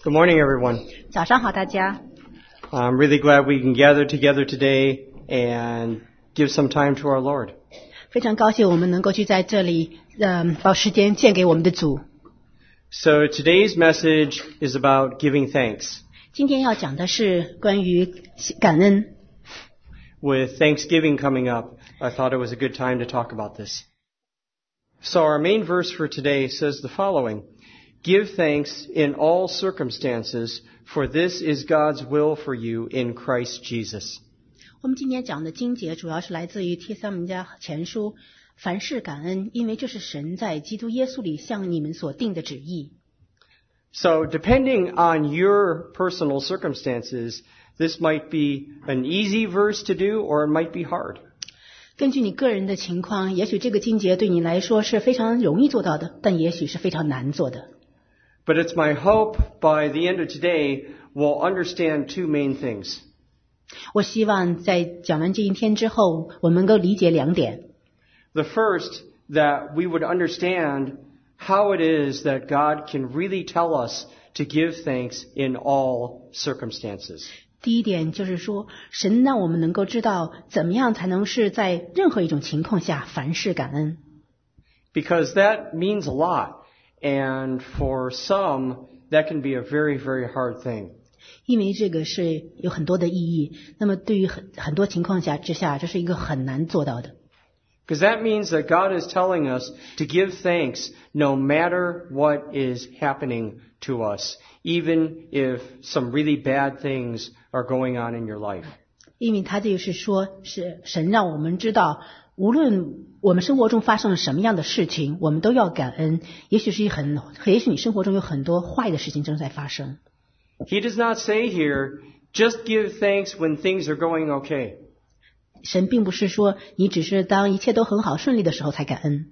Good morning, everyone. 早上好，大家。 I'm really glad we can gather together today and give some time to our Lord. 非常高兴我们能够聚在这里，把时间献给我们的主。 So today's message is about giving thanks. 今天要讲的是关于感恩。 With Thanksgiving coming up, I thought it was a good time to talk about this. So our main verse for today says the following: Give thanks in all circumstances, for this is God's will for you in Christ Jesus. 我们今天讲的经节主要是来自于帖撒罗尼迦前书，凡事感恩，因为这是神在基督耶稣里向你们所定的旨意。 So depending on your personal circumstances, this might be an easy verse to do or it might be hard. 根据你个人的情况，也许这个经节对你来说是非常容易做到的，但也许是非常难做的。 But it's my hope by the end of today we'll understand two main things. 我希望在讲完这一天之后，我们能够理解两点。 The first, that we would understand how it is that God can really tell us to give thanks in all circumstances. 第一点就是说，神让我们能够知道怎么样才能是在任何一种情况下凡事感恩。 Because that means a lot. And for some, that can be a very, very hard thing. 因为这个是有很多的意义，那么对于很多情况下之下，这是一个很难做到的。 Because that means that God is telling us to give thanks no matter what is happening to us, even if some really bad things are going on in your life. 因为他这个是说，是神让我们知道，无论我们生活中发生了什么样的事情，我们都要感恩。也许你生活中有很多坏的事情正在发生。 He does not say here, just give thanks when things are going okay. 神并不是说你只是当一切都很好顺利的时候才感恩。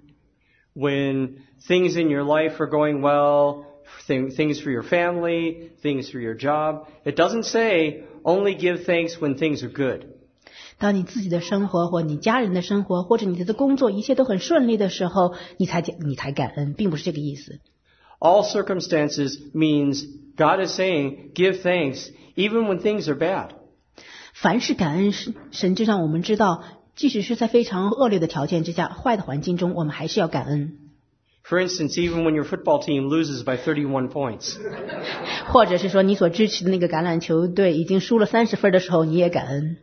When things in your life are going well, things for your family, things for your job, it doesn't say only give thanks when things are good. 当你自己的生活或你家人的生活或者你的工作一切都很顺利的时候，你才感恩，并不是这个意思。 All circumstances means God is saying give thanks even when things are bad. 凡是感恩，神就让我们知道，即使是在非常恶劣的条件之下、坏的环境中，我们还是要感恩。 For instance, even when your football team loses by 31 points. 或者是说你所支持的那个橄榄球队已经输了30分的时候，你也感恩。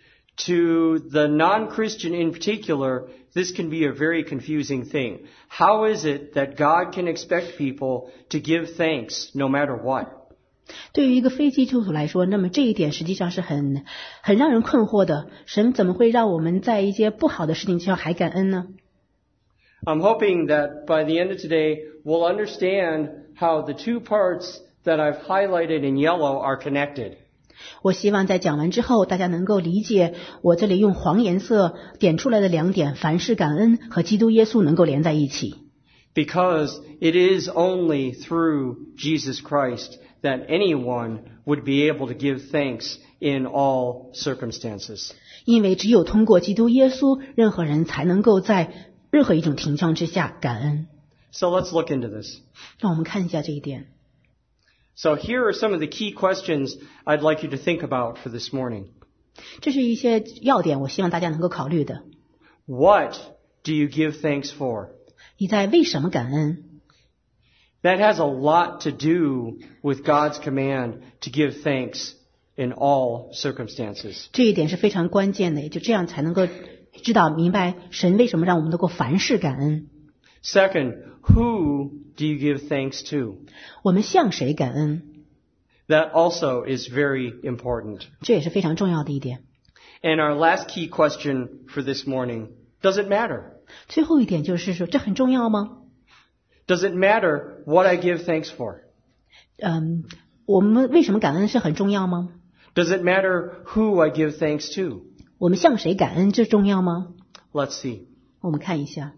To the non-Christian in particular, this can be a very confusing thing. How is it that God can expect people to give thanks no matter what? 对于一个非基督徒来说，那么这一点实际上是很让人困惑的。神怎么会让我们在一些不好的事情上还感恩呢？ I'm hoping that by the end of today, we'll understand how the two parts that I've highlighted in yellow are connected. 我希望在讲完之后，大家能够理解我这里用黄颜色点出来的两点，凡事感恩和基督耶稣能够连在一起。 Because it is only through Jesus Christ that anyone would be able to give thanks in all circumstances. 因为只有通过基督耶稣，任何人才能够在任何一种情况之下感恩。 So let's look into this. 让我们看一下这一点。 So here are some of the key questions I'd like you to think about for this morning. 这是一些要点，我希望大家能够考虑的。 What do you give thanks for? 你在为什么感恩？ That has a lot to do with God's command to give thanks in all circumstances. 这一点是非常关键的，也就这样才能够知道明白神为什么让我们能够凡事感恩。 Second, who do you give thanks to? 我们向谁感恩？ That also is very important. 这也是非常重要的一点。 And our last key question for this morning, does it matter? 最后一点就是说，这很重要吗？ Does it matter what I give thanks for? 我们为什么感恩是很重要吗？ Does it matter who I give thanks to? 我们向谁感恩这重要吗？ Let's see. 我们看一下。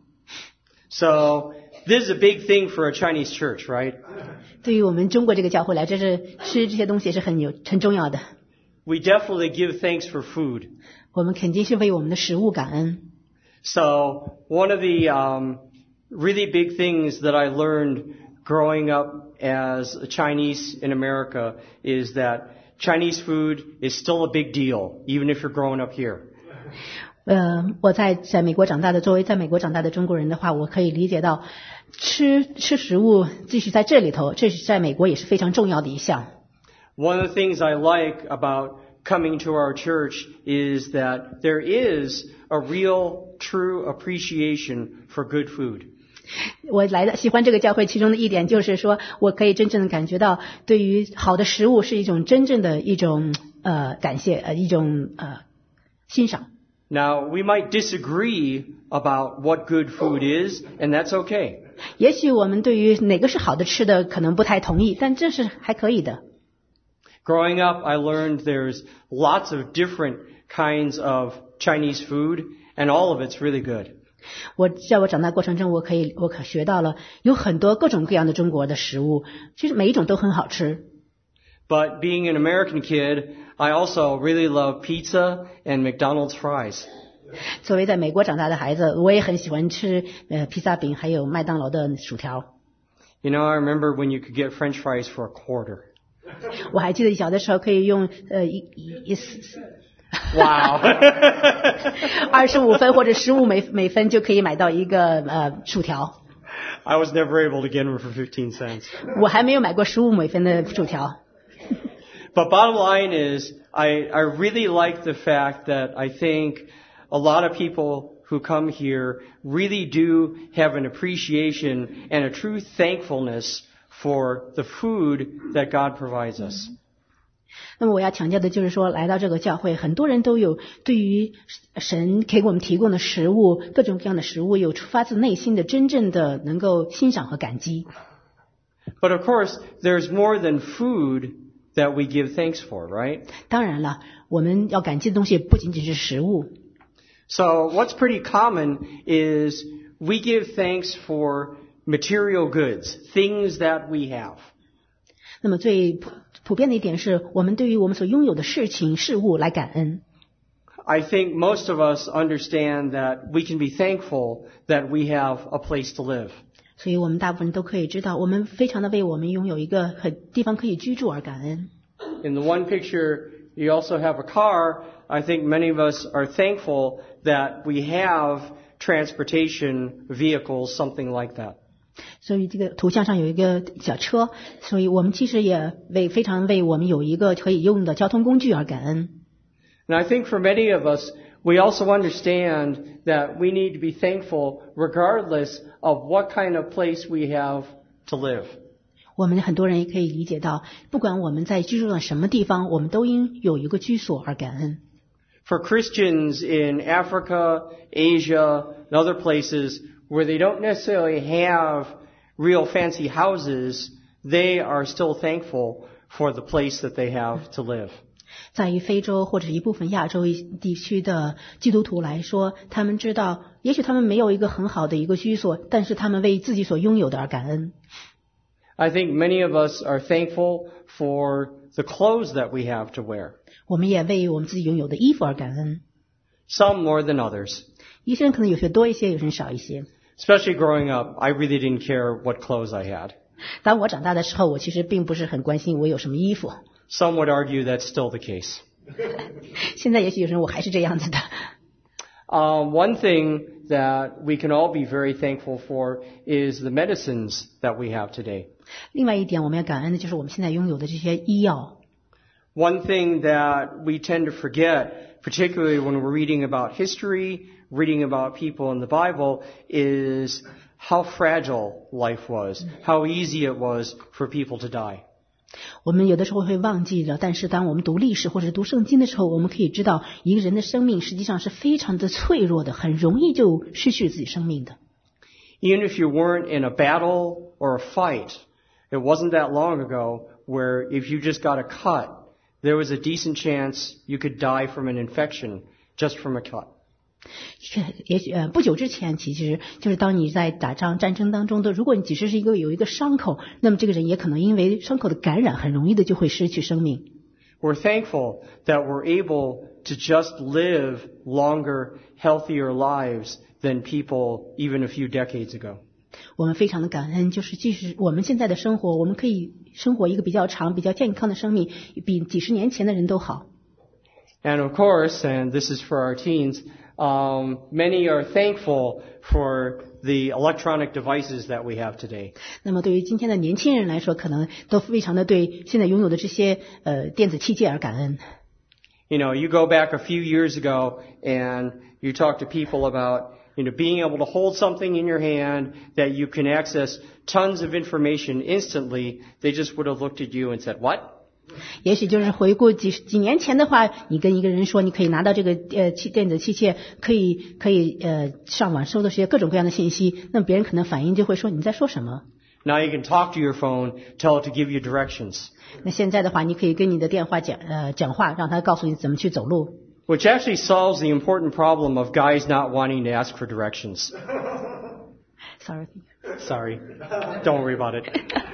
So, this is a big thing for a Chinese church, right? 对于我们中国这个教会来，这是吃这些东西是很重要的。 We definitely give thanks for food. 我们肯定是为我们的食物感恩。 So, one of the really big things that I learned growing up as a Chinese in America is that Chinese food is still a big deal, even if you're growing up here. 我在美国长大的，作为在美国长大的中国人的话，我可以理解到，吃食物，即使在这里头，这是在美国也是非常重要的一项。 One of the things I like about coming to our church is that there is a real, true appreciation for good food. 我喜欢这个教会，其中的一点就是说，我可以真正的感觉到，对于好的食物是一种真正的一种感谢，一种欣赏。 Now, we might disagree about what good food is, and that's okay. 也许我们对于哪个是好的吃的可能不太同意，但这是还可以的。 Growing up, I learned there's lots of different kinds of Chinese food, and all of it's really good. 在我长大过程中，我可学到了有很多各种各样的中国的食物，其实每一种都很好吃。 But being an American kid, I also really love pizza and McDonald's fries. 作为在美国长大的孩子，我也很喜欢吃披萨饼，还有麦当劳的薯条。 You know, I remember when you could get French fries for a quarter. 我还记得小的时候可以用 Wow. 25分或者15美分就可以买到一个薯条。 I was never able to get them for 15 cents. 我还没有买过15美分的薯条。 But bottom line is, I really like the fact that I think a lot of people who come here really do have an appreciation and a true thankfulness for the food that God provides us. 那么我要强调的就是说，来到这个教会，很多人都有对于神给我们提供的食物，各种各样的食物，有出发自内心的真正的能够欣赏和感激。 But of course, there's more than food that we give thanks for, right? 当然了，我们要感激的东西不仅仅是食物。 So what's pretty common is we give thanks for material goods, things that we have. 那么最普遍的一点是我们对于我们所拥有的事情事物来感恩。 I think most of us understand that we can be thankful that we have a place to live. 所以我们大部分人都可以知道，我们非常的为我们拥有一个地方可以居住而感恩。 In the one picture, you also have a car. I think many of us are thankful that we have transportation vehicles, something like that. 所以这个图像上有一个小车，所以我们其实也非常为我们有一个可以用的交通工具而感恩。 And I think for many of us, we also understand that we need to be thankful regardless of what kind of place we have to live. 我们很多人也可以理解到，不管我们在居住在什么地方，我们都应有一个居所而感恩。 For Christians in Africa, Asia, and other places where they don't necessarily have real fancy houses, they are still thankful for the place that they have to live. 在于非洲或者一部分亚洲地区的基督徒来说，他们知道，也许他们没有一个很好的一个居所，但是他们为自己所拥有的而感恩。 I think many of us are thankful for the clothes that we have to wear. 我们也为我们自己拥有的衣服而感恩。 Some more than others. 一些人可能有些多一些，有些人少一些。 Especially growing up, I really didn't care what clothes I had. 当我长大的时候，我其实并不是很关心我有什么衣服。 Some would argue that's still the case. 现在也许有人我还是这样子的。 One thing that we can all be very thankful for is the medicines that we have today. 另外一点我们要感恩的就是我们现在拥有的这些医药。 One thing that we tend to forget, particularly when we're reading about history, reading about people in the Bible, is how fragile life was, how easy it was for people to die. 我们有的时候会忘记了，但是当我们读历史或者读圣经的时候，我们可以知道一个人的生命实际上是非常的脆弱的，很容易就失去自己生命的。 Even if you weren't in a battle or a fight, it wasn't that long ago where if you just got a cut, there was a decent chance you could die from an infection just from a cut. 也许不久之前，其实就是当你在打仗战争当中的，如果你只是有一个伤口，那么这个人也可能因为伤口的感染，很容易的就会失去生命。 We're thankful that we're able to just live longer, healthier lives than people even a few decades ago. 我们非常的感恩，就是即使我们现在的生活，我们可以生活一个比较长、比较健康的生命，比几十年前的人都好。 And of course, and this is for our teens, many are thankful for the electronic devices that we have today. 那么对于今天的年轻人来说，可能都非常的对现在拥有的这些电子器械而感恩。 You know, you go back a few years ago and you talk to people about, being able to hold something in your hand that you can access tons of information instantly. They just would have looked at you and said, "What?" 也许就是回顾几年前的话，你跟一个人说你可以拿到这个电子器械，可以上网搜的这些各种各样的信息，那么别人可能反应就会说你在说什么。 Now you can talk to your phone, tell it to give you directions. 那现在的话，你可以跟你的电话讲话，让他告诉你怎么去走路。 Which actually solves the important problem of guys not wanting to ask for directions. Sorry. Don't worry about it.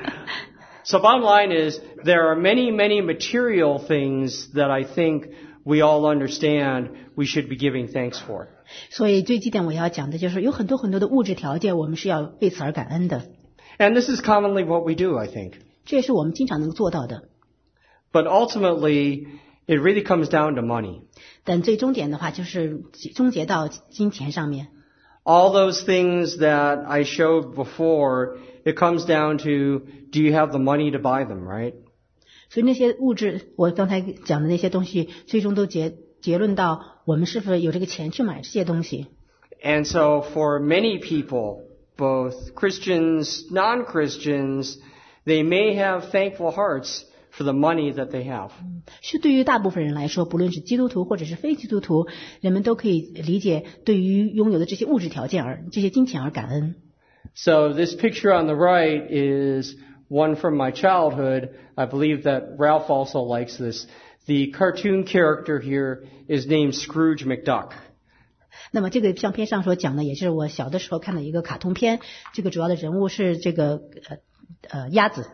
So bottom line is, there are many, many material things that I think we all understand we should be giving thanks for. 所以最基点我要讲的就是有很多很多的物质条件，我们是要为此而感恩的。 And this is commonly what we do, I think. 这也是我们经常能做到的。 But ultimately, it really comes down to money. 但最终点的话，就是终结到金钱上面。 All those things that I showed before, it comes down to, do you have the money to buy them, right? 所以那些物质，我刚才讲的那些东西，最终都结论到我们是否有这个钱去买这些东西。 And so for many people, both Christians, non-Christians, they may have thankful hearts for the money that they have. 是对于大部分人来说，不论是基督徒或者是非基督徒，人们都可以理解对于拥有的这些物质条件这些金钱而感恩。 So this picture on the right is one from my childhood. I believe that Ralph also likes this. The cartoon character here is named Scrooge McDuck. 那么这个相片上所讲的也是我小的时候看的一个卡通片，这个主要的人物是这个鸭子。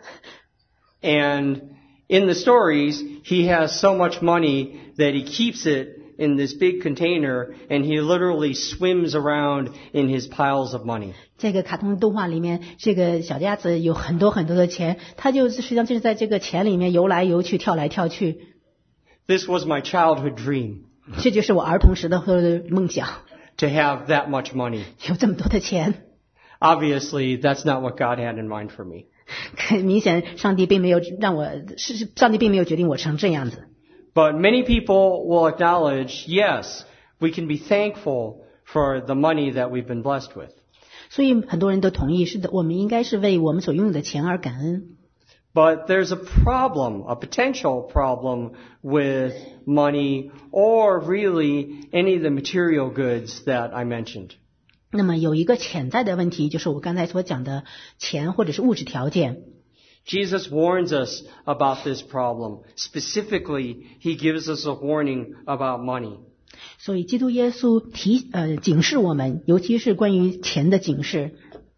And in the stories, he has so much money that he keeps it in this big container and he literally swims around in his piles of money. 这个卡通动画里面，这个小鸭子有很多很多的钱，它就实际上就是在这个钱里面游来游去，跳来跳去。 This was my childhood dream. 这就是我儿童时的梦想。 To have that much money. 有这么多的钱。 Obviously, that's not what God had in mind for me. 很明显，上帝并没有决定我成这样子。 But many people will acknowledge, yes, we can be thankful for the money that we've been blessed with. 所以很多人都同意，是的，我们应该是为我们所拥有的钱而感恩。 But there's a problem, a potential problem with money or really any of the material goods that I mentioned. 那么有一个潜在的问题，就是我刚才所讲的钱或者是物质条件。 Jesus warns us about this problem. Specifically, he gives us a warning about money. 所以基督耶稣警示我们，尤其是关于钱的警示。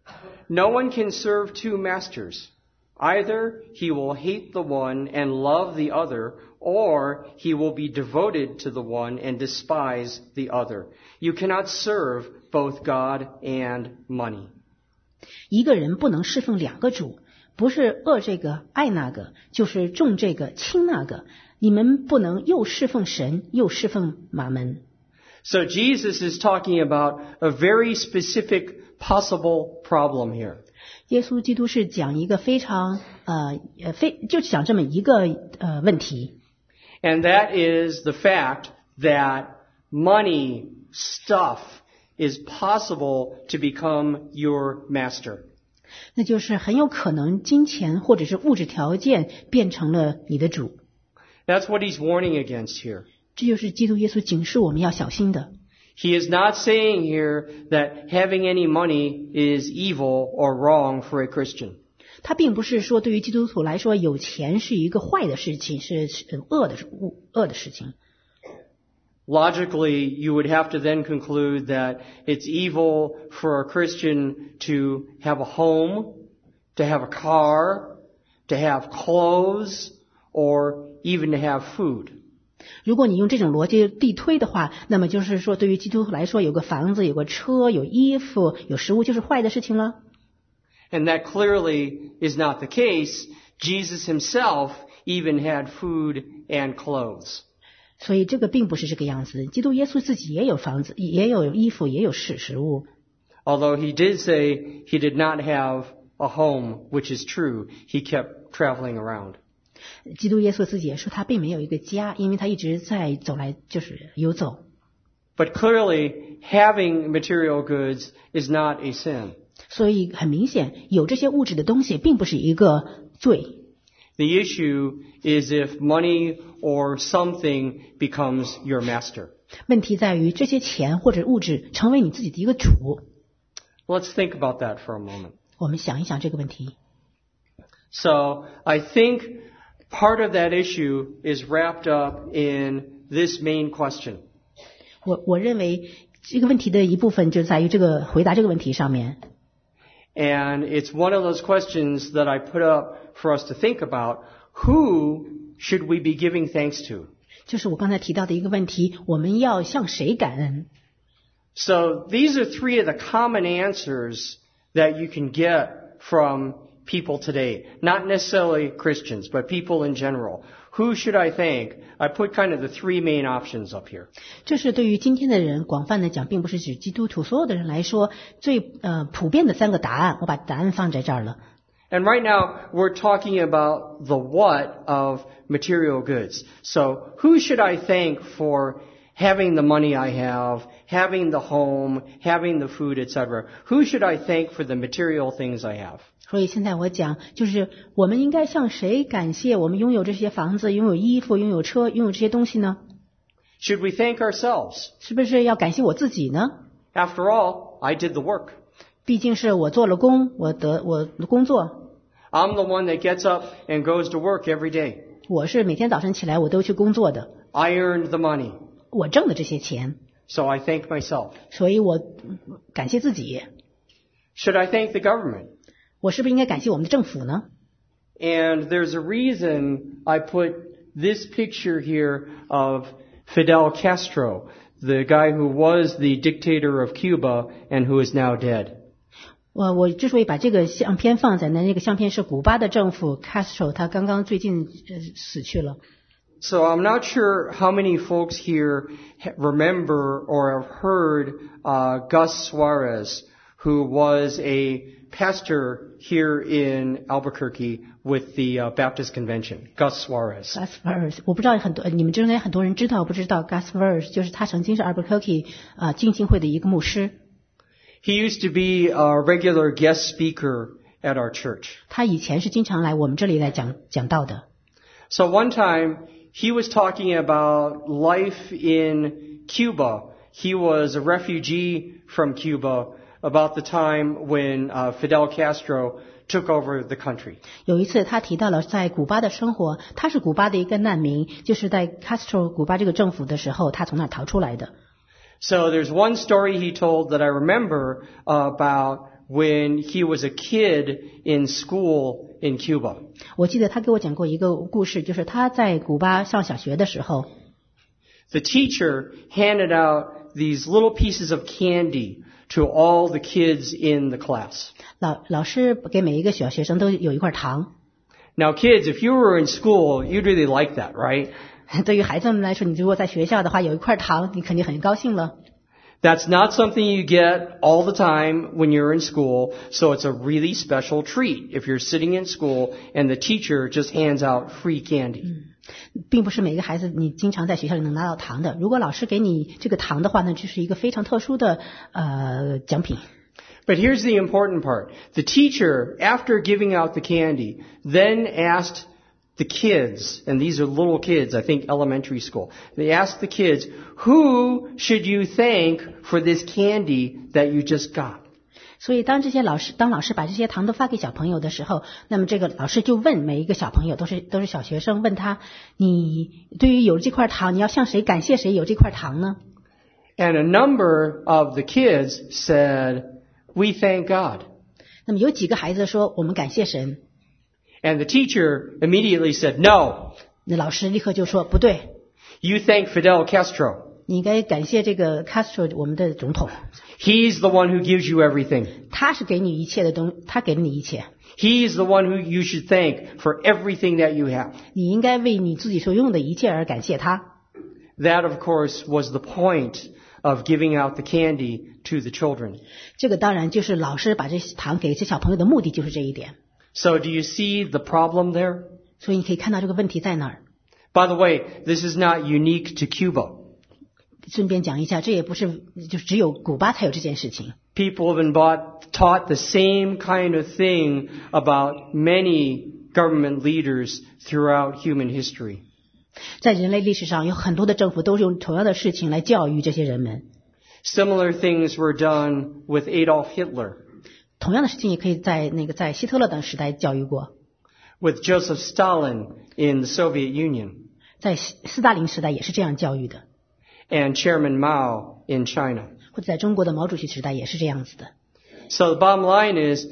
No one can serve two masters. Either he will hate the one and love the other, or he will be devoted to the one and despise the other. You cannot serve both God and money. 一个人不能侍奉两个主，不是恶这个爱那个，就是重这个轻那个。你们不能又侍奉神，又侍奉马门。 So Jesus is talking about a very specific possible problem here. 耶稣基督是讲一个非常就讲这么一个问题。 And that is the fact that money, stuff, is possible to become your master. 那就是很有可能金钱或者是物质条件变成了你的主。 That's what he's warning against here. 这就是基督耶稣警示我们要小心的。 He is not saying here that having any money is evil or wrong for a Christian. 他并不是说对于基督徒来说有钱是一个坏的事情，是恶的事情。 Logically, you would have to then conclude that it's evil for a Christian to have a home, to have a car, to have clothes, or even to have food. 如果你用这种逻辑递推的话，那么就是说对于基督徒来说，有个房子、有个车、有衣服、有食物就是坏的事情了。 And that clearly is not the case. Jesus himself even had food and clothes. 所以这个并不是这个样子。基督耶稣自己也有房子，也有衣服，也有食物。 Although he did say he did not have a home, which is true, he kept traveling around. 基督耶稣自己也说他并没有一个家，因为他一直在走来就是游走。 But clearly, having material goods is not a sin. 所以很明显，有这些物质的东西并不是一个罪。 The issue is if money or something becomes your master. 问题在于这些钱或者物质成为你自己的一个主。 Let's think about that for a moment. 我们想一想这个问题。 So, I think part of that issue is wrapped up in this main question. 我认为这个问题的一部分就在于这个回答这个问题上面。 And it's one of those questions that I put up for us to think about. Who should we be giving thanks to? 就是我刚才提到的一个问题，我们要向谁感恩？ So these are three of the common answers that you can get from people today. Not necessarily Christians, but people in general. Who should I thank? I put kind of the three main options up here. 这是对于今天的人广泛的讲，并不是指基督徒所有的人来说最普遍的三个答案。我把答案放在这儿了。 And right now, we're talking about the what of material goods. So, who should I thank for having the money I have, having the home, having the food, etc.? Who should I thank for the material things I have? 所以现在我讲，就是我们应该向谁感谢我们拥有这些房子、拥有衣服、拥有车、拥有这些东西呢？ Should we thank ourselves? 是不是要感谢我自己呢？ After all, I did the work. 毕竟是我做了工，我的工作。 I'm the one that gets up and goes to work every day. 我是每天早晨起来我都去工作的， I earned the money. 我挣的这些钱， So I thank myself. 所以我感谢自己。 Should I thank the government? 我是不是应该感谢我们的政府呢？ And there's a reason I put this picture here of Fidel Castro, the guy who was the dictator of Cuba and who is now dead. 我之所以把这个相片放在那个相片是古巴的政府 Castro， 他刚刚最近死去了。 So I'm not sure how many folks here remember or have heard Gus Suarez, who was a pastor here in Albuquerque with the Baptist Convention. Gus Suarez. Gus Suarez， 我不知道你们中间很多人知道不知道 Gus Suarez， 就是他曾经是 Albuquerque 浸信会的一个牧师。 He used to be a regular guest speaker at our church. 他以前是经常来我们这里来讲道的。 So one time he was talking about life in Cuba. He was a refugee from Cuba about the time when Fidel Castro took over the country. 有一次他提到了在古巴的生活，他是古巴的一个难民，就是在 Castro 古巴这个政府的时候，他从那儿逃出来的。 So there's one story he told that I remember about when he was a kid in school in Cuba. 我记得他给我讲过一个故事，就是他在古巴上小学的时候， The teacher handed out these little pieces of candy to all the kids in the class. 老师给每一个小学生都有一块糖。 Now kids, if you were in school, you'd really like that, right? 对于孩子们来说，你如果在学校的话，有一块糖，你肯定很高兴了。 That's not something you get all the time when you're in school, so it's a really special treat if you're sitting in school and the teacher just hands out free candy. 并不是每个孩子你经常在学校里能拿到糖的。如果老师给你这个糖的话呢，就是一个非常特殊的奖品。 But here's the important part. The teacher, after giving out the candy, then asked the kids, and these are little kids, I think elementary school, they asked the kids, who should you thank for this candy that you just got? 所以当老师把这些糖都发给小朋友的时候，那么这个老师就问每一个小朋友，都是小学生，问他，你对于有这块糖，你要向谁感谢谁有这块糖呢？ And a number of the kids said, we thank God. 那么有几个孩子说，我们感谢神。 And the teacher immediately said, no. 那老师立刻就说，不对， You thank Fidel Castro. 你应该感谢这个 Castro 我们的总统， He's the one who gives you everything. 他是给你一切的他给了你一切， He's the one who you should thank for everything that you have. 你应该为你自己所拥有的一切而感谢他。 That, of course, was the point of giving out the candy to the children. 这个当然就是老师把这些糖给这小朋友的目的就是这一点。 So do you see the problem there? 所以你可以看到这个问题在哪儿。 By the way, this is not unique to Cuba. 顺便讲一下，这也不是就只有古巴才有这件事情。 People have been taught the same kind of thing about many government leaders throughout human history. 在人类历史上有很多的政府都用同样的事情来教育这些人们。 Similar things were done with Adolf Hitler, 同样的事情也可以在希特勒的时代教育过， with Joseph Stalin in the Soviet Union, 在斯大林时代也是这样教育的， and Chairman Mao in China. 或者在中国的毛主席时代也是这样子的。 So the bottom line is,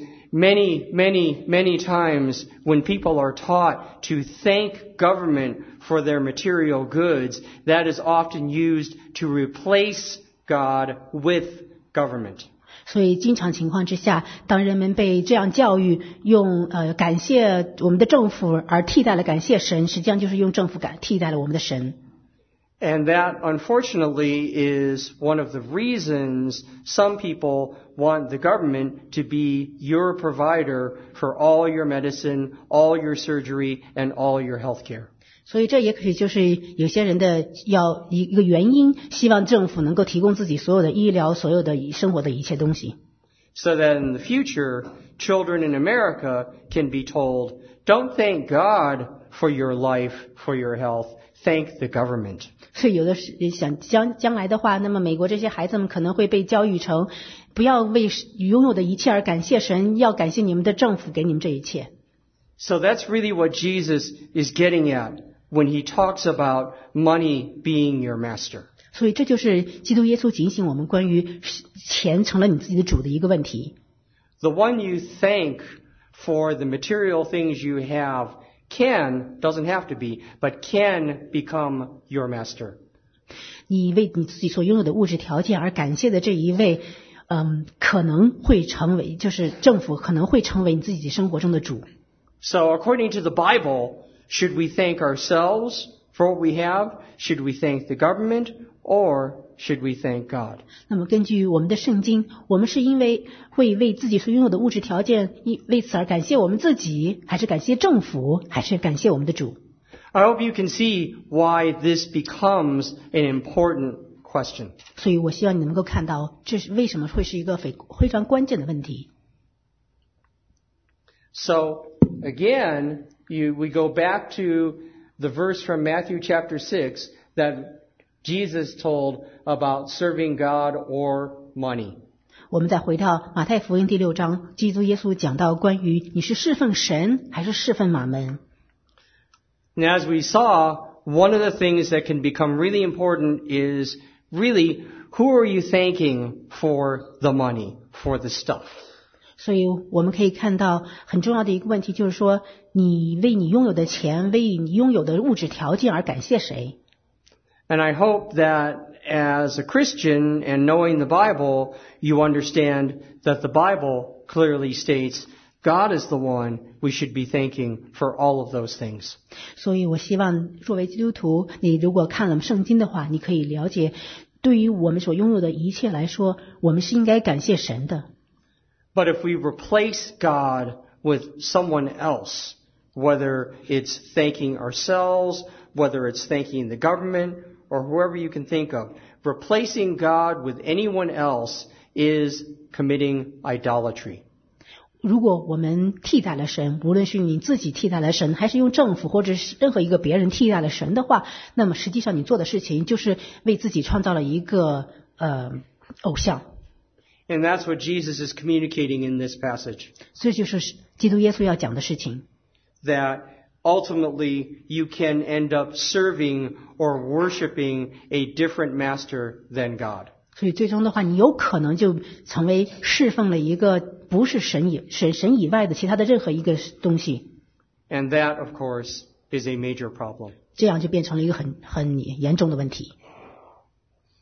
many times when people are taught to thank government for their material goods, that is often used to replace God with government. 所以经常情况之下，当人们被这样教育，用感谢我们的政府而替代了感谢神，实际上就是用政府替代了我们的神。 And that, unfortunately, is one of the reasons some people want the government to be your provider for all your medicine, all your surgery, and all your health care. 所以这也可以就是有些人的一个原因，希望政府能够提供自己所有的医疗、所有的生活的一切东西。 So that in the future, children in America can be told, don't thank God for your life, for your health, thank the government. 所以有的想将来的话，那么美国这些孩子们可能会被教育成，不要为拥有的一切而感谢神，要感谢你们的政府给你们这一切。 So that's really what Jesus is getting at when he talks about money being your master. 所以这就是基督耶稣警醒我们关于钱成了你自己的主的一个问题。 The one you thank for the material things you have doesn't have to be, but can become your master. 你为你自己所拥有的物质条件而感谢的这一位，可能会成为，就是政府可能会成为你自己生活中的主。 So according to the Bible, should we thank ourselves for what we have? Should we thank the government? Or should we thank God? 那么根据我们的圣经，我们是因为会为自己所拥有的物质条件，为此而感谢我们自己，还是感谢政府，还是感谢我们的主？ I hope you can see why this becomes an important question. 所以我希望你能够看到，这是为什么会是一个非常关键的问题。 So again, we go back to the verse from Matthew chapter 6 that Jesus told about serving God or money. 我们再回到马太福音第6章，基督耶稣讲到关于你是侍奉神还是侍奉马门。 And as we saw, one of the things that can become really important is really who are you thanking for the money, for the stuff? 所以我们可以看到很重要的一个问题就是说，你为你拥有的钱，为你拥有的物质条件而感谢谁？ And I hope that as a Christian and knowing the Bible, you understand that the Bible clearly states God is the one we should be thanking for all of those things. 所以我希望作为基督徒，你如果看了圣经的话，你可以了解，对于我们所拥有的一切来说，我们是应该感谢神的。 But if we replace God with someone else, whether it's thanking ourselves, whether it's thanking the government, or whoever you can think of, replacing God with anyone else is committing idolatry. 如果我们替代了神，无论是你自己替代了神，还是用政府或者是任何一个别人替代了神的话，那么实际上你做的事情就是为自己创造了一个偶像。 And that's what Jesus is communicating in this passage. 这就是基督耶稣要讲的事情。 That ultimately you can end up serving or worshiping a different master than God. 所以最终的话，你有可能就成为侍奉了一个不是神以外的其他的任何一个东西。 And that, of course, is a major problem. 这样就变成了一个很严重的问题。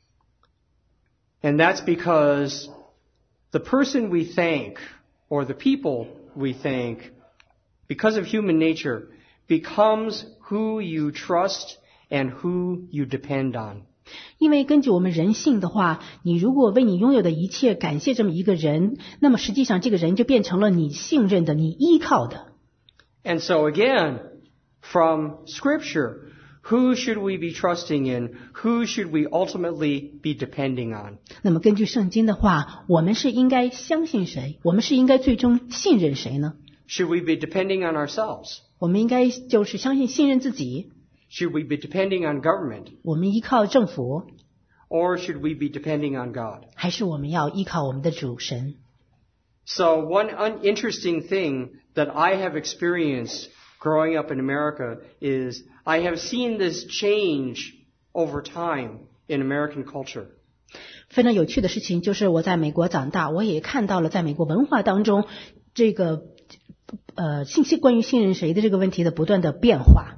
And that's because the person we thank, or the people we thank, because of human nature, becomes who you trust and who you depend on. 因为根据我们人性的话，你如果为你拥有的一切感谢这么一个人，那么实际上这个人就变成了你信任的、你依靠的。 And so again, from Scripture, who should we be trusting in? Who should we ultimately be depending on? 那么根据圣经的话，我们是应该相信谁？我们是应该最终信任谁呢？ Should we be depending on ourselves? 我们应该就是信任自己。 Should we be depending on government? 我们依靠政府， Or should we be depending on God? 还是我们要依靠我们的主神？ So one interesting thing that I have experienced growing up in America is I have seen this change over time in American culture. 非常有趣的事情就是我在美国长大，我也看到了在美国文化当中这个关于信任谁的这个问题的不断的变化。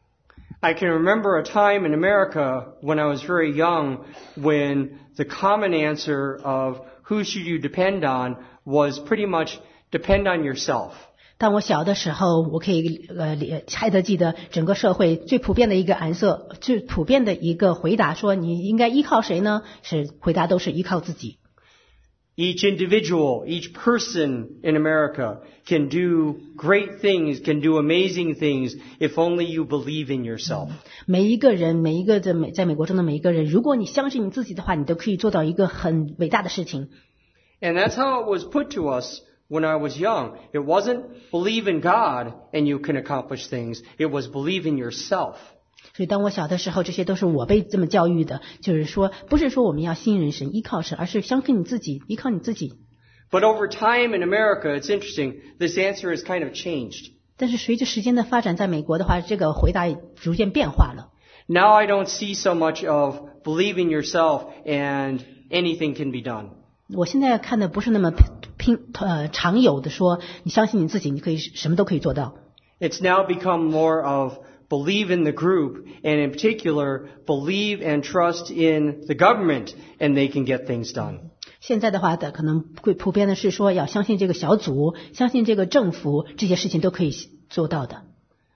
I can remember a time in America when I was very young when the common answer of who should you depend on was pretty much depend on yourself. 当我小的时候，我可以还得记得整个社会最普遍的一个最普遍的一个回答说你应该依靠谁呢？回答都是依靠自己。 Each individual, each person in America can do great things, can do amazing things if only you believe in yourself. 每一个人，在美国中的每一个人，如果你相信你自己的话，你都可以做到一个很伟大的事情。 And that's how it was put to us when I was young. It wasn't believe in God and you can accomplish things. It was believe in yourself. 所以当我小的时候，这些都是我被这么教育的，就是说不是说我们要信任神、依靠神，而是相信你自己，依靠你自己。 But over time in America, it's interesting, this answer has kind of changed. 但是随着时间的发展，在美国的话，这个回答逐渐变化了。 Now I don't see so much of believe in yourself and anything can be done. 我现在看的不是那么常有的说，你相信你自己，你可以什么都可以做到。 It's now become more of believe in the group, and in particular, believe and trust in the government, and they can get things done. 现在的话可能会普遍的是说，要相信这个小组，相信这个政府，这些事情都可以做到的。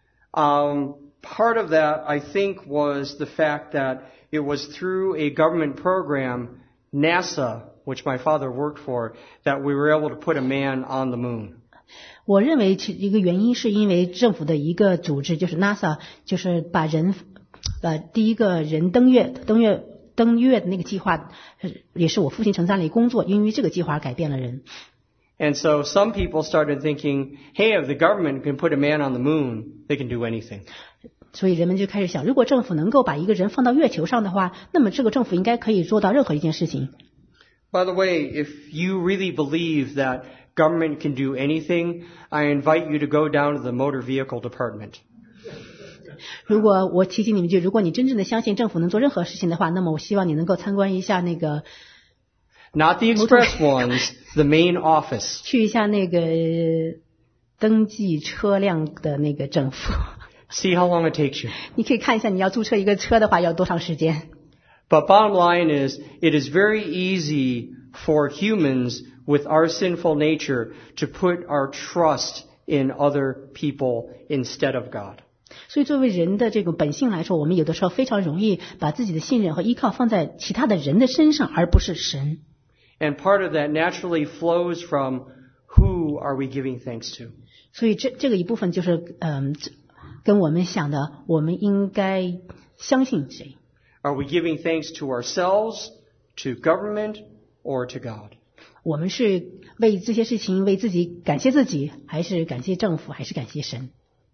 Part of that, I think, was the fact that it was through a government program, NASA, which my father worked for, that we were able to put a man on the moon. 我认为一个原因是因为政府的一个组织，就是 NASA， 就是把第一个人登月的那个计划，也是我父亲承担了一个工作，因为这个计划改变了人。 And so some people started thinking, hey, if the government can put a man on the moon, they can do anything. 所以人们就开始想，如果政府能够把一个人放到月球上的话，那么这个政府应该可以做到任何一件事情。 By the way, if you really believe that government can do anything, I invite you to go down to the motor vehicle department. 如果我提醒你们，如果你真正的相信政府能做任何事情的话，那么我希望你能够参观一下那个 Not the express ones, the main office. 去一下那个登记车辆的那个政府。 See how long it takes you. 你可以看一下，你要租车一个车的话要多长时间。 But bottom line is, it is very easy for humans with our sinful nature to put our trust in other people instead of God. 所以作为人的这个本性来说，我们有的时候非常容易把自己的信任和依靠放在其他的人的身上，而不是神。 And part of that naturally flows from who are we giving thanks to? 所以这个一部分就是跟我们想的，我们应该相信谁。 Are we giving thanks to ourselves, to government, or to God? 我们是为这些事情为自己感谢自己，还是感谢政府，还是感谢神？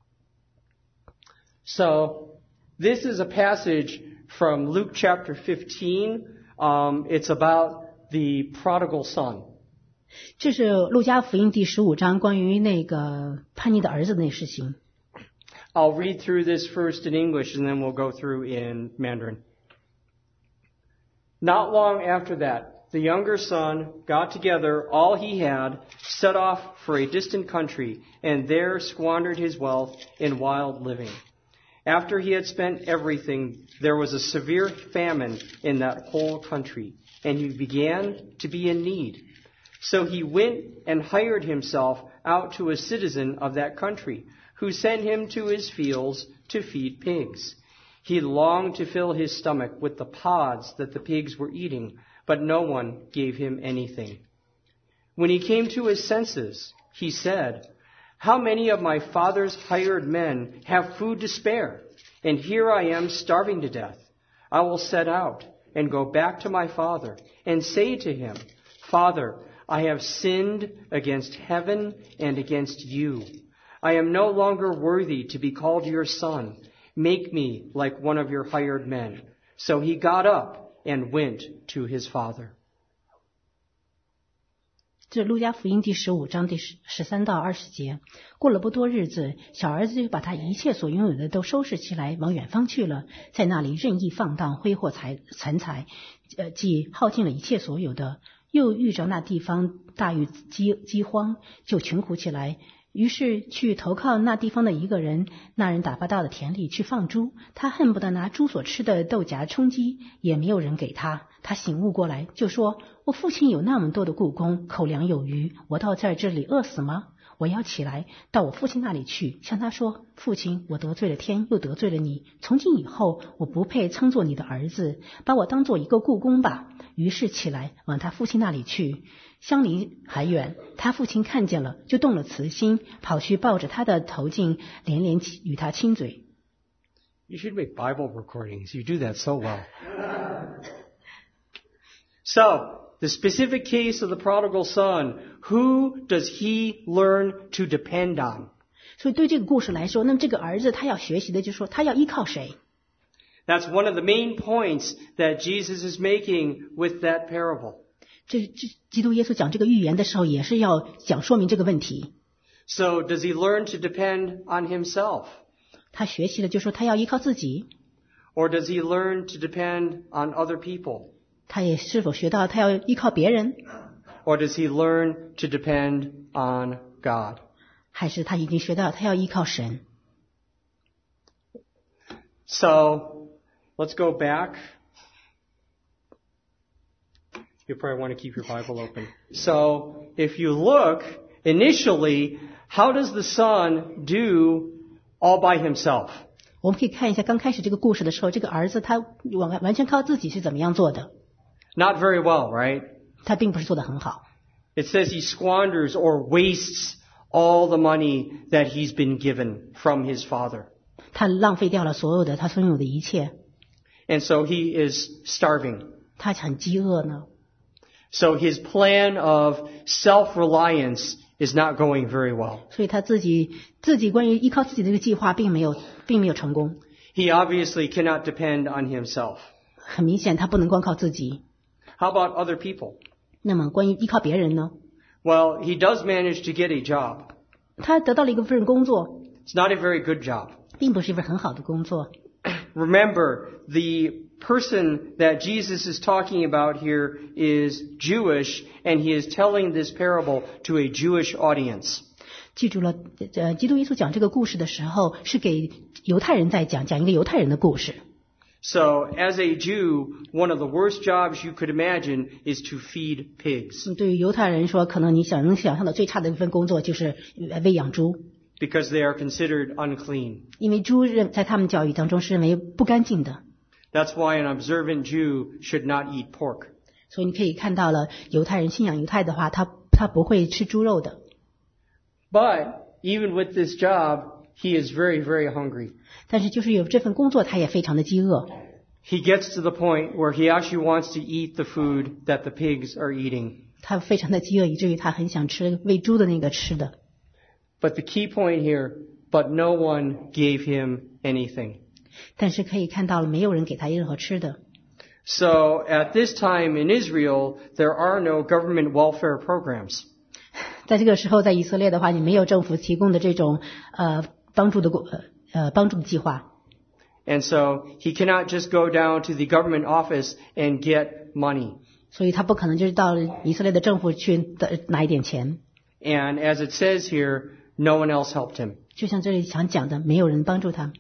So, this is a passage from Luke chapter 15. It's about the prodigal son. 这是路加福音第15章关于那个叛逆的儿子的那事情。 I'll read through this first in English and then we'll go through in Mandarin. Not long after that, the younger son got together all he had, set off for a distant country, and there squandered his wealth in wild living. After he had spent everything, there was a severe famine in that whole country, and he began to be in need. So he went and hired himself out to a citizen of that country, who sent him to his fields to feed pigs. He longed to fill his stomach with the pods that the pigs were eating, but no one gave him anything. When he came to his senses, he said, "How many of my father's hired men have food to spare? And here I am starving to death. I will set out and go back to my father and say to him, 'Father, I have sinned against heaven and against you. I am no longer worthy to be called your son. Make me like one of your hired men.' So he got up and went to his father." 这路加福音第15章第13到20节。过了不多日子，小儿子就把他一切所拥有的都收拾起来，往远方去了，在那里任意放荡，挥霍钱财，既耗尽了一切所有的，又遇着那地方大遇饥荒，就穷苦起来。于是去投靠那地方的一个人，那人打发到的田里去放猪，他恨不得拿猪所吃的豆荚充饥，也没有人给他。他醒悟过来，就说：“我父亲有那么多的雇工，口粮有余，我倒在这里饿死吗？我要起来到我父亲那里去，向他说：父亲，我得罪了天，又得罪了你。从今以后，我不配称作你的儿子，把我当做一个雇工吧。”于是起来往他父亲那里去。相离还远，他父亲看见了，就动了慈心，跑去抱着他的头颈，连连与他亲嘴。 You should make Bible recordings. You do that so well. So, the specific case of the prodigal son, who does he learn to depend on? 所以对这个故事来说，那么这个儿子他要学习的就是说，他要依靠谁？ That's one of the main points that Jesus is making with that parable. 这基督耶稣讲这个预言的时候，也是要说明这个问题。 So, does he learn to depend on himself? 他学习了，就说他要依靠自己。 Or does he learn to depend on other people? 他也是否学到他要依靠别人？ Or does he learn to depend on God? 还是他已经学到他要依靠神？ So, let's go back. You probably want to keep your Bible open. So, if you look, initially, how does the son do all by himself? 我们可以看一下刚开始这个故事的时候，这个儿子他完全靠自己是怎么样做的？ Not very well, right? 他并不是做得很好。 It says he squanders or wastes all the money that he's been given from his father. 他浪费掉了所有的他所拥有的一切。 And so he is starving. 他很饥饿呢。 So his plan of self-reliance is not going very well. 所以他自己关于依靠自己的这个计划并没有成功。 He obviously cannot depend on himself. 很明显他不能光靠自己。 How about other people? 那么关于依靠别人呢？ Well, he does manage to get a job. 他得到了一份工作， It's not a very good job. 并不是一份很好的工作。 Remember, the person that Jesus is talking about here is Jewish, and he is telling this parable to a Jewish audience. 记住了，基督耶稣讲这个故事的时候，是给犹太人在讲一个犹太人的故事。 So, as a Jew, one of the worst jobs you could imagine is to feed pigs. 对于犹太人说，可能你能想象的最差的一份工作就是喂养猪， Because they are considered unclean. 因为猪在他们教育当中是认为不干净的。 That's why an observant Jew should not eat pork. 所以你可以看到了，犹太人信仰犹太的话，他不会吃猪肉的。 But even with this job, he is very, very hungry. 但是就是有这份工作，他也非常的饥饿。 He gets to the point where he actually wants to eat the food that the pigs are eating. 他非常的饥饿，以至于他很想吃喂猪的那个吃的。 But the key point here, but no one gave him anything. 但是可以看到了，没有人给他任何吃的。 So at this time in Israel, there are no government welfare programs. 在这个时候，在以色列的话，你没有政府提供的这种帮助的计划。 And so he cannot just go down to the government office and get money. 所以他不可能就是到以色列的政府去拿一点钱。 And as it says here, no one else helped him. 就像这里想讲的，没有人帮助他。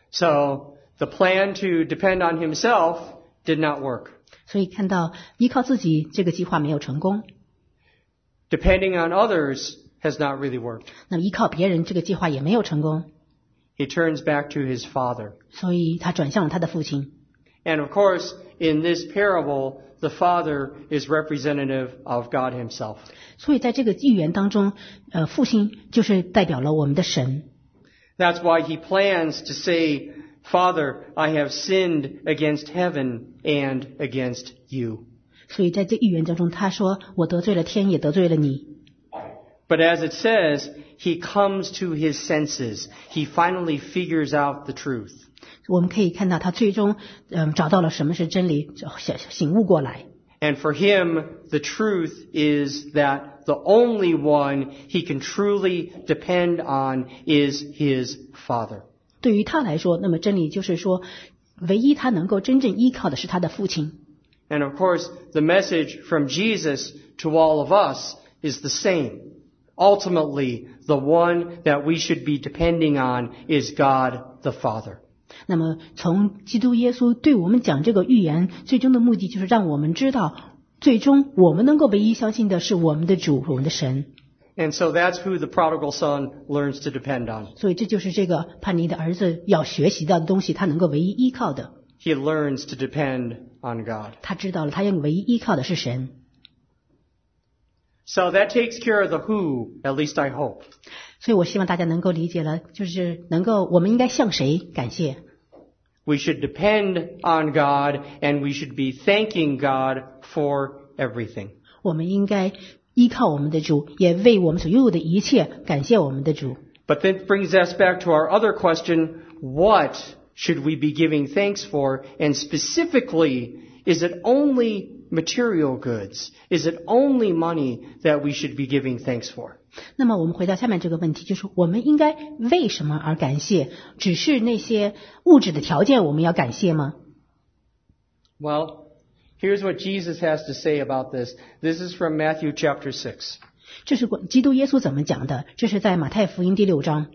So the plan to depend on himself did not work. 所以看到依靠自己这个计划没有成功， Depending on others has not really worked. 那么依靠别人这个计划也没有成功， He turns back to his father. 所以他转向了他的父亲。 And of course, in this parable, the father is representative of God himself. 所以在这个寓言当中，父亲就是代表了我们的神。 That's why he plans to say, Father, I have sinned against heaven and against you. 所以在这寓言当中，他说：“我得罪了天，也得罪了你。” But as it says, he comes to his senses. He finally figures out the truth. 我们可以看到他最终找到了什么是真理，醒悟过来。 And for him, the truth is that the only one he can truly depend on is his father. 对于他来说，那么真理就是说，唯一他能够真正依靠的是他的父亲。 And of course, the message from Jesus to all of us is the same. Ultimately, the one that we should be depending on is God the Father. 那么从基督耶稣对我们讲这个预言，最终的目的就是让我们知道，最终我们能够唯一相信的是我们的主，我们的神。 And so that's who the prodigal son learns to depend on. 所以这就是这个叛逆的儿子要学习到的东西，他能够唯一依靠的。 He learns to depend on God. 他知道了，他要唯一依靠的是神。 So that takes care of the who, at least I hope. 所以我希望大家能够理解了，就是能够我们应该向谁感谢。 We should depend on God, and we should be thanking God for everything. 我们应该依靠我们的主，也为我们所拥有的一切感谢我们的主。 But that brings us back to our other question, what should we be giving thanks for? And specifically, is it only material goods? Is it only money that we should be giving thanks for? 那么我们回到下面这个问题，就是我们应该为什么而感谢？只是那些物质的条件我们要感谢吗？ Well, here's what Jesus has to say about this. This is from Matthew chapter 6. 这是基督耶稣怎么讲的？这是在马太福音第6章。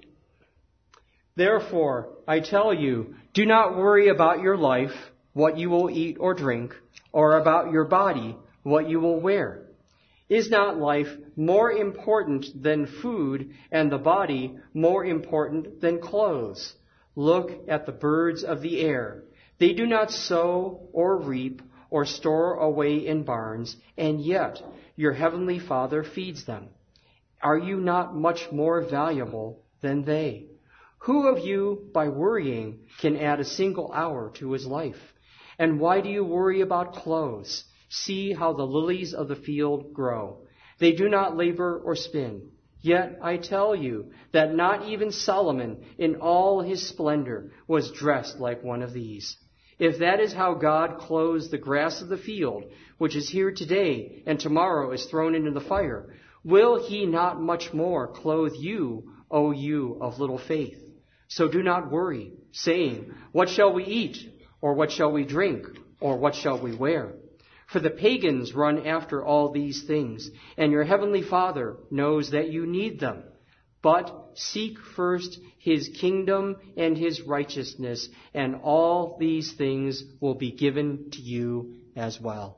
Therefore, I tell you, do not worry about your life, what you will eat or drink, or about your body, what you will wear. Is not life more important than food, and the body more important than clothes? Look at the birds of the air. They do not sow or reap or store away in barns, and yet your heavenly Father feeds them. Are you not much more valuable than they? Who of you, by worrying, can add a single hour to his life? And why do you worry about clothes? See how the lilies of the field grow. They do not labor or spin. Yet I tell you that not even Solomon in all his splendor was dressed like one of these. If that is how God clothes the grass of the field, which is here today and tomorrow is thrown into the fire, will he not much more clothe you, O you of little faith? So do not worry, saying, what shall we eat? Or what shall we drink? Or what shall we wear? For the pagans run after all these things, and your heavenly Father knows that you need them. But seek first his kingdom and his righteousness, and all these things will be given to you as well.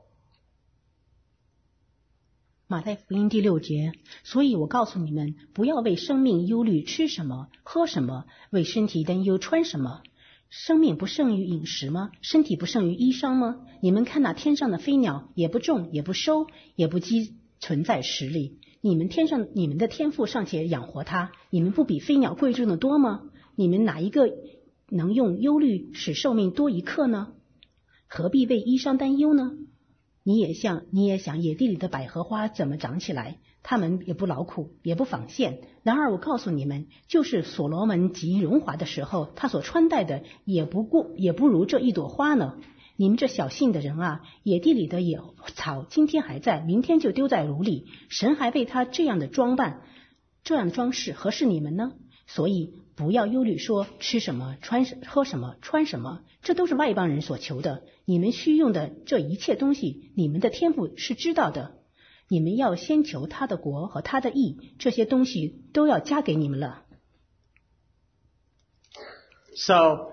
马太福音第6节，所以我告诉你们，不要为生命忧虑吃什么、喝什么，为身体担忧穿什么。生命不胜于饮食吗？身体不胜于衣裳吗？你们看那天上的飞鸟，也不种，也不收，也不积存在石里。你们的天父尚且养活它，你们不比飞鸟贵重的多吗？你们哪一个能用忧虑使寿命多一刻呢？何必为衣裳担忧呢？你也想野地里的百合花怎么长起来？他们也不劳苦，也不纺线。然而我告诉你们，就是所罗门极荣华的时候，他所穿戴的也不如这一朵花呢。你们这小信的人啊，野地里的野草今天还在，明天就丢在炉里。神还为他这样的装扮，这样的装饰合适你们呢？所以不要忧虑说吃什么、喝什么、穿什么，这都是外邦人所求的。你们需用的这一切东西，你们的天父是知道的。你们要先求他的国和他的义，这些东西都要加给你们了。 So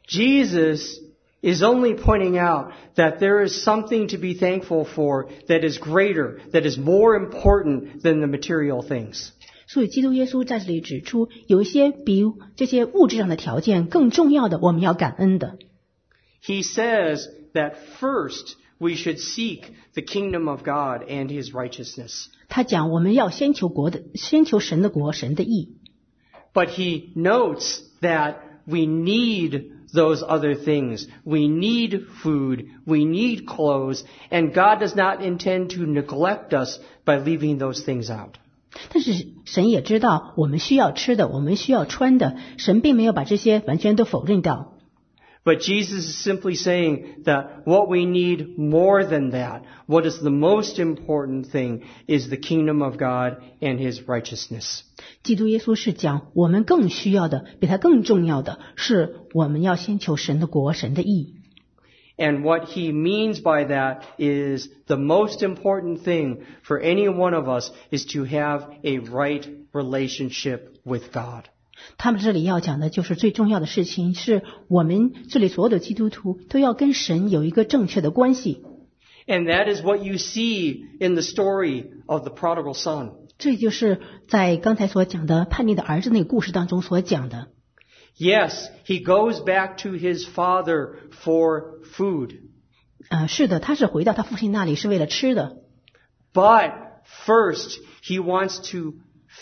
Jesus is only pointing out that there is something to be thankful for that is greater, that is more important than the material things. 所以基督耶稣在这里指出，有一些比这些物质上的条件更重要的，我们要感恩的。 He says that first we should seek the kingdom of God and His righteousness. 他讲我们要先求神的国，神的义。 But he notes that we need those other things. We need food. We need clothes. And God does not intend to neglect us by leaving those things out. 但是神也知道我们需要吃的，我们需要穿的，神并没有把这些完全都否认掉。 But Jesus is simply saying that what we need more than that, what is the most important thing, is the kingdom of God and His righteousness. 基督耶稣是讲我们更需要的，比他更重要的是我们要先求神的国，神的义。 And what he means by that is the most important thing for any one of us is to have a right relationship with God. 他们这里要讲的就是最重要的事情，是我们这里所有的基督徒都要跟神有一个正确的关系。 And that is what you see in the story of the prodigal son. 这就是在刚才所讲的叛逆的儿子那个故事当中所讲的。 Yes, he goes back to his father for food. 是的，他是回到他父亲那里是为了吃的。 But first, he wants to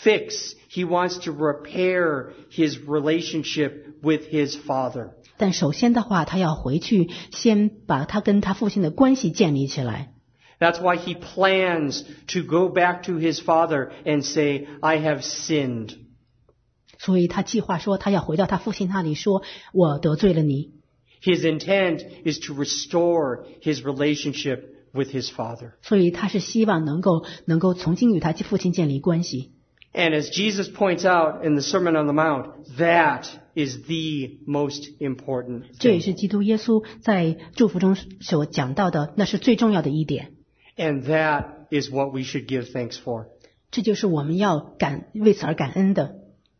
he wants to repair his relationship with his father. 但首先的话，他要回去先把他跟他父亲的关系建立起来。 That's why he plans to go back to his father and say, I have sinned. 所以他计划说他要回到他父亲那里说，我得罪了你。 His intent is to restore his relationship with his father. 所以他是希望能够重新与他父亲建立关系。 And as Jesus points out in the Sermon on the Mount, that is the most important 这也 thing. 是基督耶稣在祝福中所讲到的，那是最重要的一点。 And that is what we should give thanks for. 这就是我们要为此而感恩的。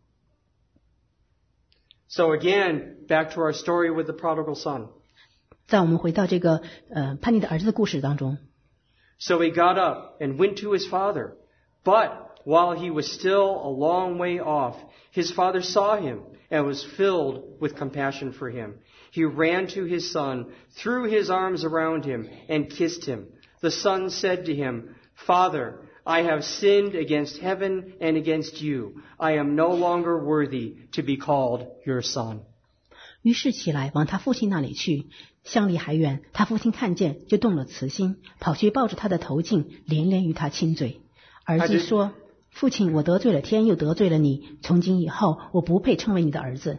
So again, back to our story with the prodigal son. 在我们回到这个叛逆的儿子的故事当中。 So he got up and went to his father. But while he was still a long way off, his father saw him and was filled with compassion for him. He ran to his son, threw his arms around him, and kissed him. The son said to him, Father, I have sinned against heaven and against you. I am no longer worthy to be called your son. 于是起来往他父亲那里去，相离还远，他父亲看见就动了慈心，跑去抱着他的头颈，连连与他亲嘴。儿子说：父亲，我得罪了天，又得罪了你，从今以后我不配称为你的儿子。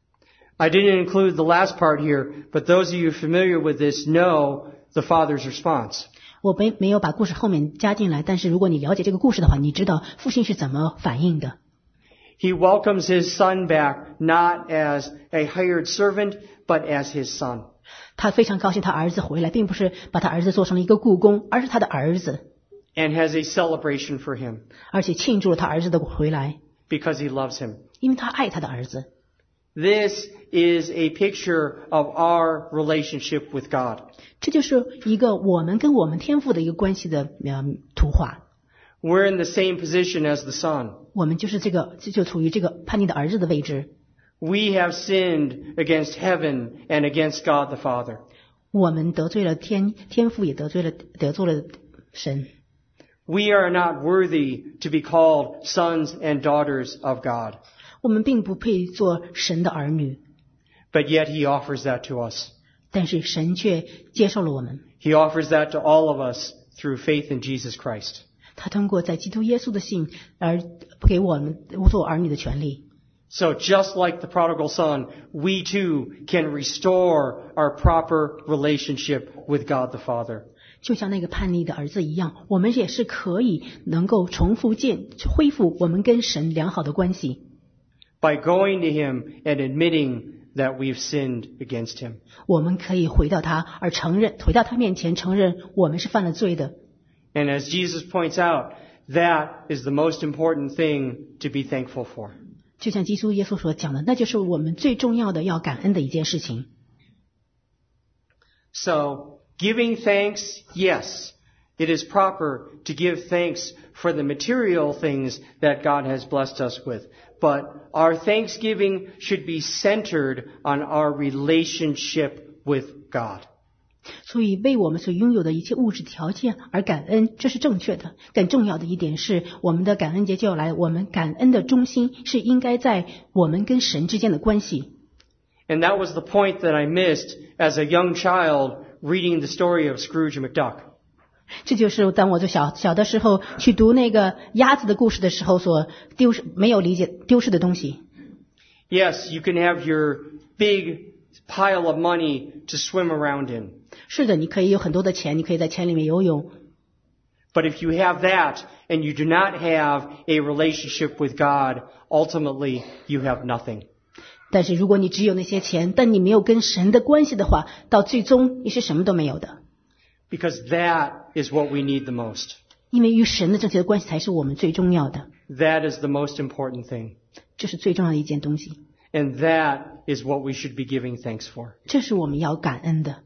I didn't include the last part here, but those of you familiar with this know the father's response. 我没有把故事后面加进来，但是如果你了解这个故事的话，你知道父亲是怎么反应的。 He welcomes his son back not as a hired servant, but as his son. 他非常高兴他儿子回来，并不是把他儿子做成了一个雇工，而是他的儿子。 And has a celebration for him. 而且庆祝了他儿子的回来。 Because he loves him. 因为他爱他的儿子。 This is a picture of our relationship with God. 这就是一个我们跟我们天父的一个关系的图画。 We're in the same position as the son. 我们就是就处于这个叛逆的儿子的位置。 We have sinned against heaven and against God the Father. 我们得罪了天父，也得罪了神。 We are not worthy to be called sons and daughters of God. 我们并不配做神的儿女。 But yet he offers that to us. 但是神却接受了我们。 He offers that to all of us through faith in Jesus Christ. 他通过在基督耶稣的信而给我们做儿女的权利。 So just like the prodigal son, we too can restore our proper relationship with God the Father. 就像那个叛逆的儿子一样，我们也是可以能够恢复我们跟神良好的关系。 By going to him and admitting that we've sinned against him. 我们可以回到他面前承认我们是犯了罪的。 And as Jesus points out, that is the most important thing to be thankful for. 就像基督耶稣所讲的，那就是我们最重要的要感恩的一件事情。 So, giving thanks, yes, it is proper to give thanks for the material things that God has blessed us with. But our thanksgiving should be centered on our relationship with God. 所以为我们所拥有的一切物质条件而感恩，这是正确的。更重要的一点是，我们的感恩节就要来，我们感恩的中心是应该在我们跟神之间的关系。 And that was the point that I missed as a young child reading the story of Scrooge McDuck. 这就是当我小的时候去读那个鸭子的故事的时候所没有理解丢失的东西。 Yes, you can have your big pile of money to swim around in. 是的，你可以有很多的钱，你可以在钱里面游泳。 But if you have that and you do not have a relationship with God, ultimately you have nothing. 但是如果你只有那些钱，但你没有跟神的关系的话，到最终你是什么都没有的。 Because that is what we need the most. 因为与神的正确的关系才是我们最重要的。 That is the most important thing. 这是最重要的一件东西。 And that is what we should be giving thanks for. 这是我们要感恩的。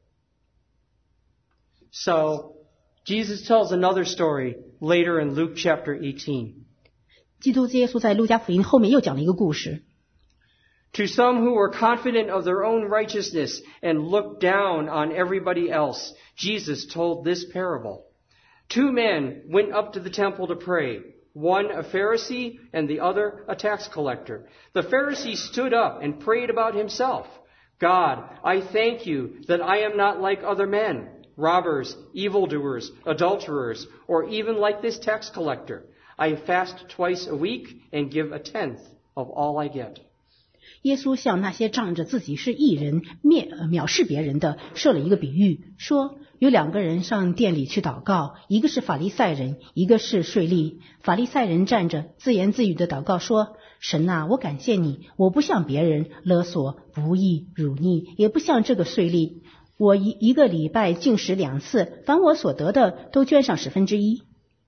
So, Jesus tells another story later in Luke chapter 18. 基督耶稣在路加福音后面又讲了一个故事。 To some who were confident of their own righteousness and looked down on everybody else, Jesus told this parable. 2 men went up to the temple to pray, one a Pharisee and the other a tax collector. The Pharisee stood up and prayed about himself. God, I thank you that I am not like other men, robbers, evildoers, adulterers, or even like this tax collector. I fast twice a week and give a tenth of all I get. 耶稣向那些仗着自己是义人藐视别人的设了一个比喻，说有2个人上殿里去祷告，一个是法利赛人，一个是税吏。法利赛人站着自言自语的祷告说，神啊，我感谢你，我不像别人勒索、不义、辱逆，也不像这个税吏。我一个礼拜禁食2次，凡我所得的都捐上1/10。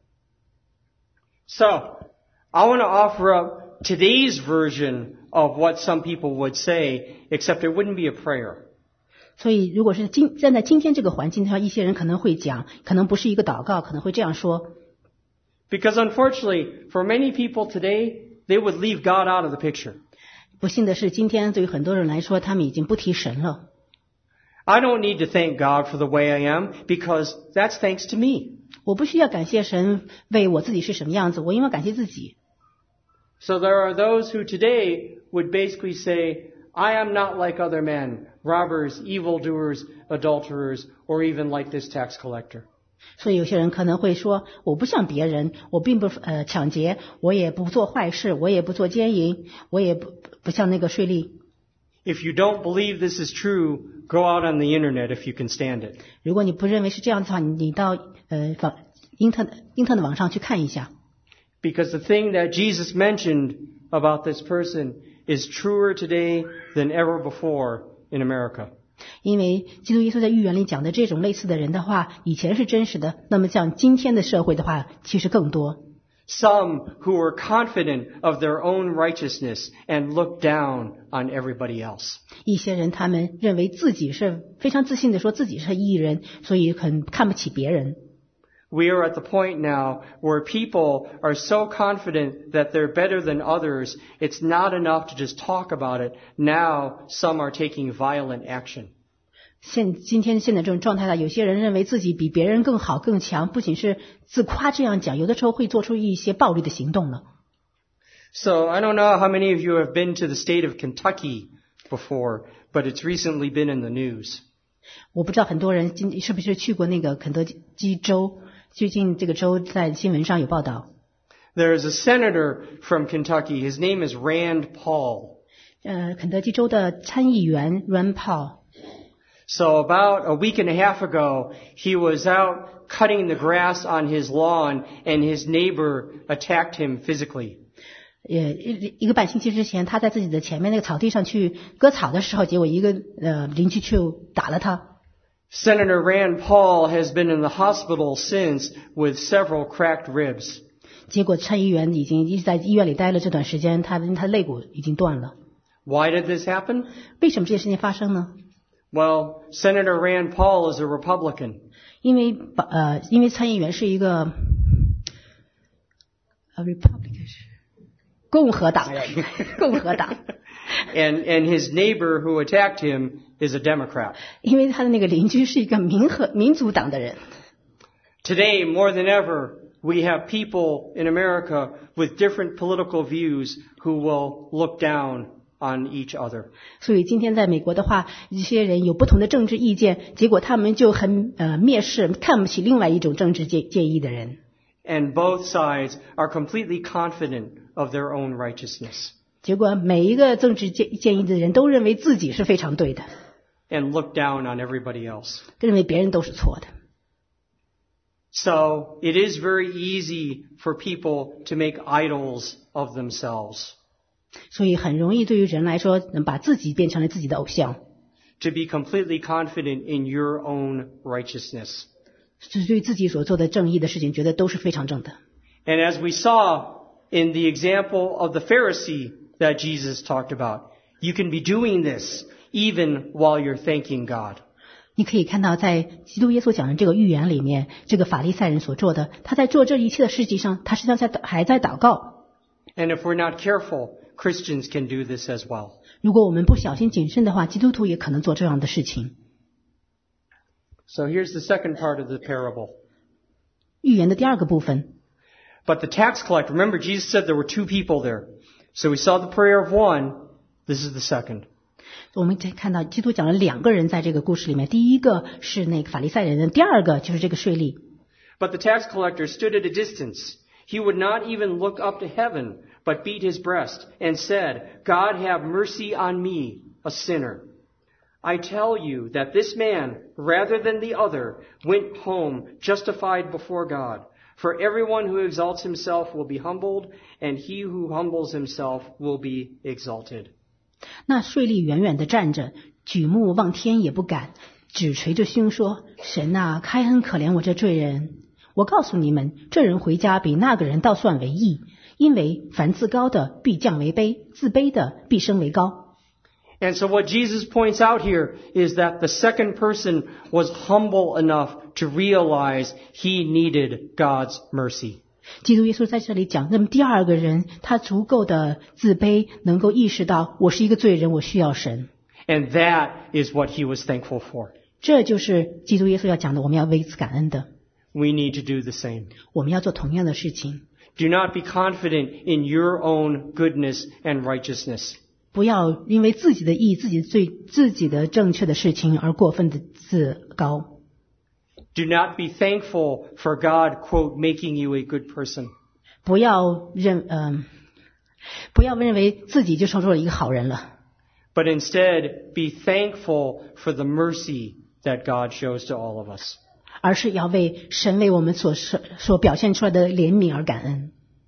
So, I want to offer up today's version of what some people would say, except it wouldn't be a prayer. 所以如果是站在今天这个环境的话，一些人可能会讲，可能不是一个祷告，可能会这样说。 Because unfortunately, for many people today, they would leave God out of the picture. 不幸的是，今天对于很多人来说，他们已经不提神了。 I don't need to thank God for the way I am, because that's thanks to me. 我不需要感谢神为我自己是什么样子，我应该感谢自己。 So there are those who today would basically say, I am not like other men, robbers, evildoers, adulterers, or even like this tax collector. 所以有些人可能会说，我不像别人，我并不抢劫，我也不做坏事，我也不做奸淫，我也不像那个税吏。 If you don't believe this is true, go out on the internet if you can stand it. 如果你不认为是这样的话，你到英特的网上去看一下。 Because the thing that Jesus mentioned about this person is truer today than ever before in America. 因为基督耶稣在寓言里讲的这种类似的人的话，以前是真实的，那么像今天的社会的话，其实更多。 Some who were confident of their own righteousness and looked down on everybody else. 一些人他们认为自己是非常自信的说自己是义人，所以很看不起别人。 We are at the point now where people are so confident that they're better than others, it's not enough to just talk about it. Now some are taking violent action. 今天现在这种状态下，有些人认为自己比别人更好更强，不仅是自夸这样讲，有的时候会做出一些暴力的行动了。 So I don't know how many of you have been to the state of Kentucky before, but it's recently been in the news. 我不知道很多人是不是去过那个肯德基州。最近这个州在新闻上有报道。 There is a senator from Kentucky. His name is Rand Paul. 肯德基州的参议员 Rand Paul. So about a week and a half ago, he was out cutting the grass on his lawn, and his neighbor attacked him physically. 一个半星期之前，他在自己的前面那个草地上去割草的时候，结果一个邻居就打了他。 Senator Rand Paul has been in the hospital since with several cracked ribs. 结果参议员已经一直在医院里待了这段时间，他肋骨已经断了。 Why did this happen? 为什么这件事情发生呢 Well, Senator Rand Paul is a Republican. 因为参议员是一个Republican 共和党人，共和党。 And his neighbor who attacked him is a Democrat. 因为他的那个邻居是一个民主党的人。 Today, more than ever, we have people in America with different political views who will look down on each other. 所以今天在美国的话，一些人有不同的政治意见，结果他们就很蔑视、看不起另外一种政治建议的人。 And both sides are completely confident of their own righteousness. 结果每一个政治建议的人都认为自己是非常对的， And look down on everybody else. 认为别人都是错的。 So it is very easy for people to make idols of themselves. 所以很容易对于人来说，能把自己变成了自己的偶像， To be completely confident in your own righteousness. 是对自己所做的正义的事情，觉得都是非常正的。 And as we saw in the example of the Pharisee that Jesus talked about, you can be doing this even while you're thanking God. 你可以看到，在基督耶稣讲的这个预言里面，这个法利赛人所做的，他在做这一切的事情上，他实际上还在祷告。 And if we're not careful, Christians can do this as well. 如果我们不小心谨慎的话，基督徒也可能做这样的事情。 So here's the second part of the parable. 预言的第二个部分， But the tax collector, remember Jesus said there were two people there. So we saw the prayer of one. This is the second. 我们看到基督讲了两个人在这个故事里面，第一个是那个法利赛人，第二个就是这个税吏。 But the tax collector stood at a distance. He would not even look up to heaven, but beat his breast and said, God have mercy on me, a sinner. I tell you that this man, rather than the other, went home justified before God. For everyone who exalts himself will be humbled, and he who humbles himself will be exalted. 那税吏远远地站着，举目望天也不敢，只捶着胸说：神啊，开恩可怜我这罪人。我告诉你们，这人回家比那个人倒算为义，因为凡自高的必降为卑，自卑的必升为高。 And so what Jesus points out here is that the second person was humble enough to realize he needed God's mercy. 基督耶稣在这里讲，那么第二个人他足够的自卑，能够意识到我是一个罪人，我需要神。 And that is what he was thankful for. 这就是基督耶稣要讲的，我们要为此感恩的。 We need to do the same. 我们要做同样的事情。 Do not be confident in your own goodness and righteousness. 不要因为自己的义、自己的正确的事情而过分的自高。 Do not be thankful for God, quote, making you a good person. 不要认为自己就成为一个好人了。 But instead, be thankful for the mercy that God shows to all of us. 而是要为神为我们所表现出来的怜悯而感恩。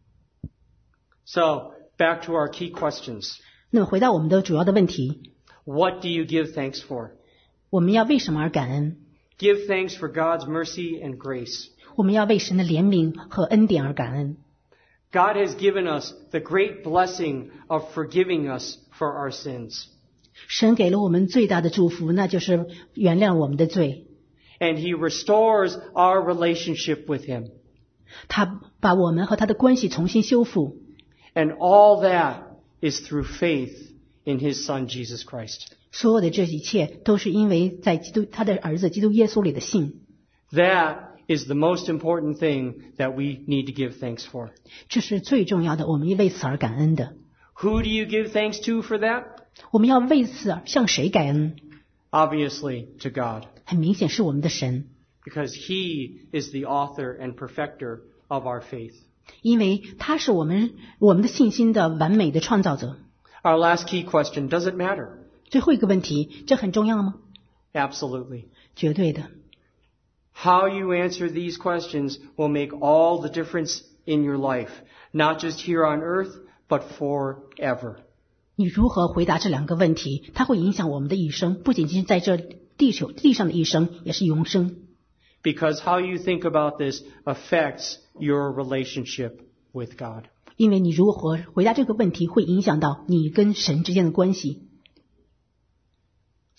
So, back to our key questions. 那么回到我们的主要的问题， What do you give thanks for? 我们要为什么而感恩？ Give thanks for God's mercy and grace. 我们要为神的怜悯和恩典而感恩。 God has given us the great blessing of forgiving us for our sins. 神给了我们最大的祝福，那就是原谅我们的罪。 And He restores our relationship with Him. 他把我们和他的关系重新修复。 And all that is through faith in His Son, Jesus Christ. 所有的这一切都是因为在他的儿子基督耶稣里的信。 That is the most important thing that we need to give thanks for. 这是最重要的，我们为此而感恩的。 Who do you give thanks to for that? 我们要为此向谁感恩？ Obviously, to God. 很明显是我们的神， Because He is the author and perfecter of our faith. 因为他是我们的信心的完美的创造者。 Our last key question, does it matter? 最后一个问题，这很重要吗？ Absolutely. 绝对的。 How you answer these questions will make all the difference in your life, not just here on earth, but forever. 你如何回答这两个问题，它会影响我们的一生，不仅仅是在这地上的一生，也是永生。 Because how you think about this affects your relationship with God. 因为你如何回答这个问题，会影响到你跟神之间的关系。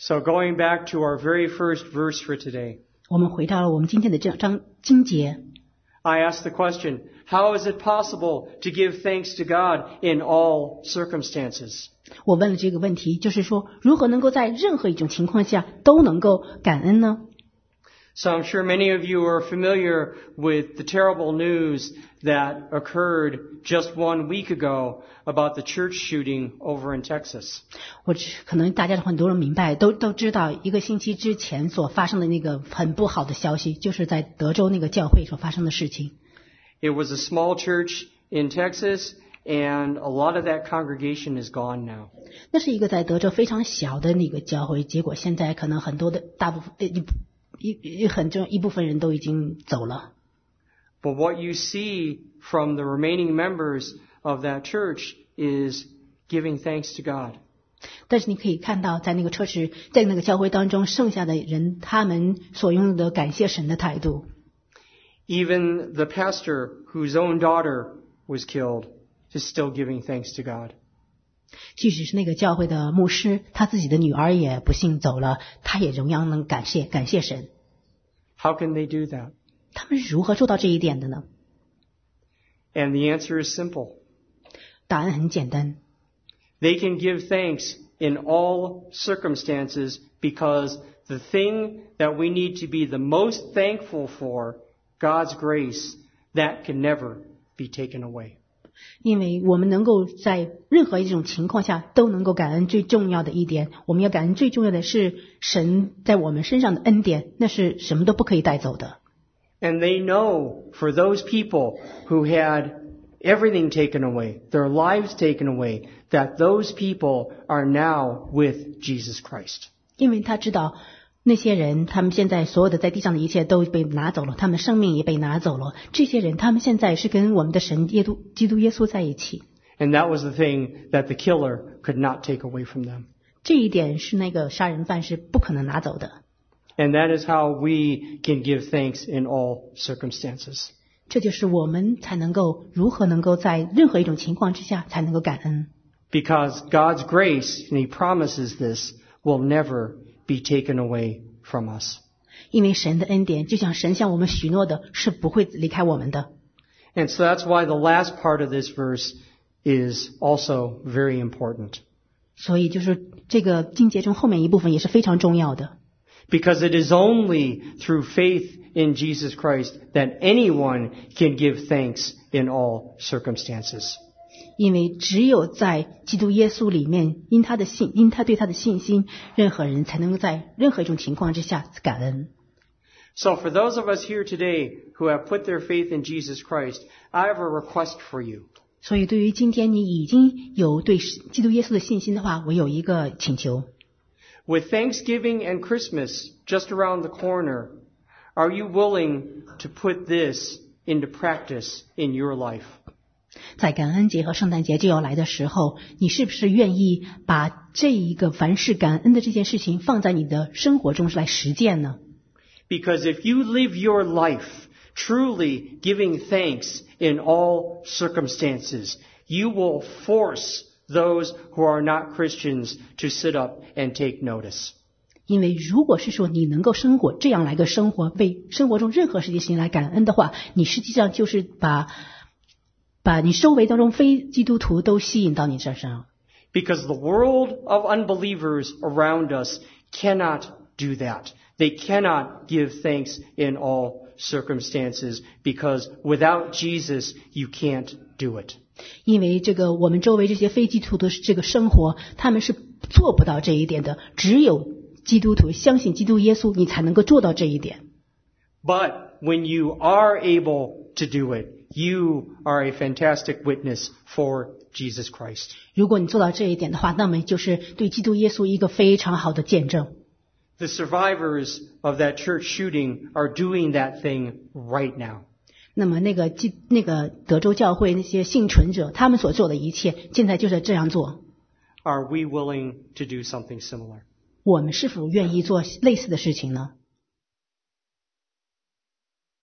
So going back to our very first verse for today, 我们回到了我们今天的这章经节。 I asked the question, how is it possible to give thanks to God in all circumstances? 我问了这个问题，就是说，如何能够在任何一种情况下都能够感恩呢？ So I'm sure many of you are familiar with the terrible news that occurred just 1 week ago about the church shooting over in Texas. 可能大家很多人明白，都知道一个星期之前所发生的那个很不好的消息，就是在德州那个教会所发生的事情。 It was a small church in Texas, and a lot of that congregation is gone now. 那是一个在德州非常小的那个教会，结果现在可能很多的大部分一部分人都已经走了。 But what you see from the remaining members of that church is giving thanks to God. 但是你可以看到，在那个在那个教会当中，剩下的人他们所拥有的感谢神的态度。 Even the pastor whose own daughter was killed is still giving thanks to God. 即使是那个教会的牧师，他自己的女儿也不幸走了，他也仍然能感谢神。 How can they do that? 他们是如何做到这一点的呢？ And the answer is simple. 答案很简单， They can give thanks in all circumstances because the thing that we need to be the most thankful for, God's grace, that can never be taken away. 因为我们能够在任何一种情况下都能够感恩。最重要的一点，我们要感恩最重要的是神在我们身上的恩典，那是什么都不可以带走的。 And they know for those people who had everything taken away, their lives taken away, that those people are now with Jesus Christ. 因为他知道那些人，他们现在所有的在地上的一切都被拿走了，他们生命也被拿走了。这些人，他们现在是跟我们的神基督耶稣在一起。 And that was the thing that the killer could not take away from them. 这一点是那个杀人犯是不可能拿走的。 And that is how we can give thanks in all circumstances. 这就是我们才能够如何能够在任何一种情况之下才能够感恩。 Because God's grace, and He promises this, will never be taken away from us. 因为神的恩典，就像神向我们许诺的，是不会离开我们的。 And so that's why the last part of this verse is also very important. 所以就是这个经节中后面一部分也是非常重要的。 Because it is only through faith in Jesus Christ that anyone can give thanks in all circumstances. 因为只有在基督耶稣里面，因他对他的信心，任何人才能够在任何一种情况之下感恩。 So for those of us here today who have put their faith in Jesus Christ, I have a request for you. 所以对于今天你已经有对基督耶稣的信心的话，我有一个请求。 With Thanksgiving and Christmas just around the corner, are you willing to put this into practice in your life? 在感恩节和圣诞节就要来的时候，你是不是愿意把这一个凡事感恩的这件事情放在你的生活中来实践呢？ Because if you live your life truly giving thanks in all circumstances, you will force those who are not Christians to sit up and take notice. 因为如果是说你能够生活这样来个生活，为生活中任何事情来感恩的话，你实际上就是把你周围当中非基督徒都吸引到你身上。 Because the world of unbelievers around us cannot do that. They cannot give thanks in all circumstances because without Jesus, you can't do it. 因为我们周围这些非基督徒的这个生活，他们是做不到这一点的。只有基督徒相信基督耶稣，你才能够做到这一点。 But when you are able to do it, you are a fantastic witness for Jesus Christ. 如果你做到这一点的话，那么就是对基督耶稣一个非常好的见证。 The survivors of that church shooting are doing that thing right now. 那么那个德州教会那些幸存者，他们所做的一切，现在就在这样做。 Are we willing to do something similar? 我们是否愿意做类似的事情呢？